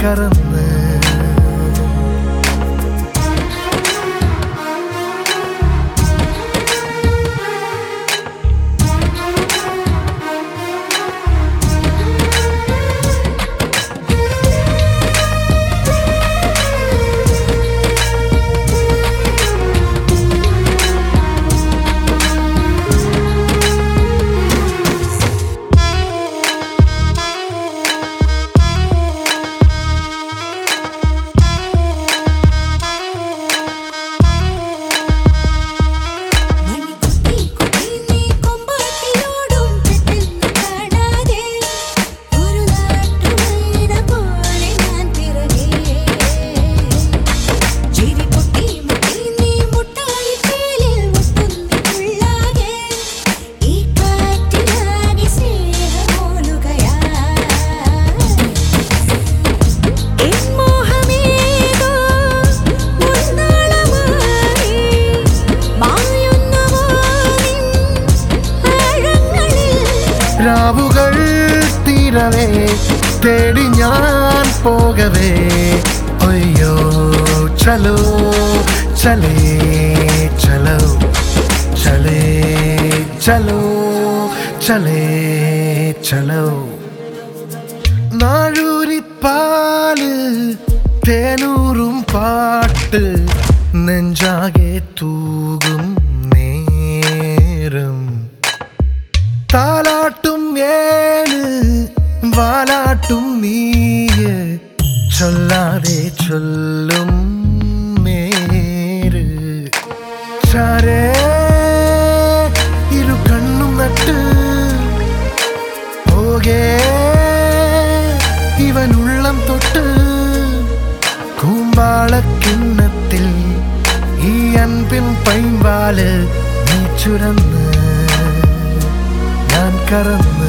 കറന്ന് രാവുകൾ തീരവേ തേടി ഞാൻ പോകവേ അയ്യോ ചലോ ചലേ ചലോ ചലേ ചലോ ചലേ ചലോ നാഴൂരിപ്പാല് തേനൂറും പാട്ട് നെഞ്ചാകെ തൂകും നേരം താലാട്ടും ഏഴ് വാലാട്ടും നീയ് ചൊല്ലാതെ ചൊല്ലും നേര് ചാരേ ഇരു കണ്ണും നട്ട് പോകേ ഇവനുള്ളം തൊട്ട് കൂമ്പാളക്കിണ്ണത്തിൽ ഈ അൻപിൻ പൈമ്പാല് നീ ചുരന്ന് ഞാൻ കറന്ന്